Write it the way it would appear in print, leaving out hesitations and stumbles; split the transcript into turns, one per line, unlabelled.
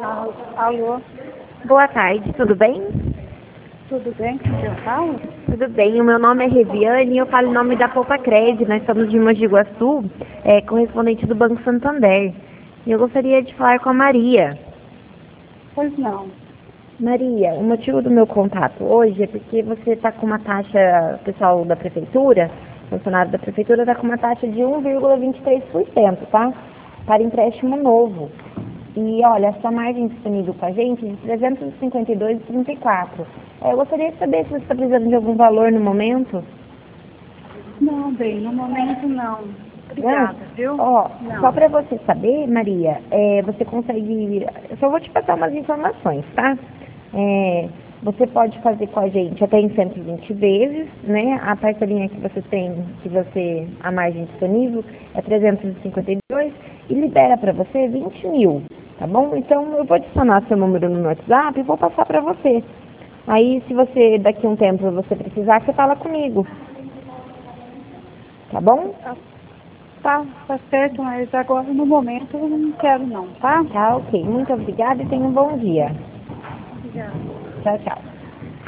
Alô,
Boa tarde, tudo bem?
tudo bem? Com quem eu falo?
Tudo bem, o meu nome é Reviane e eu falo em nome da Poupa-Cred. Nós estamos de Mogi Guaçu, correspondente do Banco Santander. E eu gostaria de falar com a Maria.
Pois não.
Maria, o motivo do meu contato hoje é porque você está com uma taxa, o pessoal da prefeitura, funcionário da prefeitura, está com uma taxa de 1,23%, tá? Para empréstimo novo. E olha, essa margem disponível com a gente é de 352,34. Eu gostaria de saber se você está precisando de algum valor no momento.
Não, bem, no momento não. Obrigada, viu?
Ó,
Não.
só para você saber, Maria, você consegue. Eu só vou te passar umas informações, tá? Você pode fazer com a gente até em 120 vezes, né? A parcelinha que você tem, a margem disponível é 352 e libera para você 20 mil, tá bom? Então eu vou adicionar seu número no WhatsApp e vou passar para você. Aí, se você daqui a um tempo você precisar, você fala comigo, tá bom?
Tá certo, mas agora no momento eu não quero não, tá?
Tá, ok. Muito obrigada e tenha um bom dia.
Obrigada.
Tchau, tchau.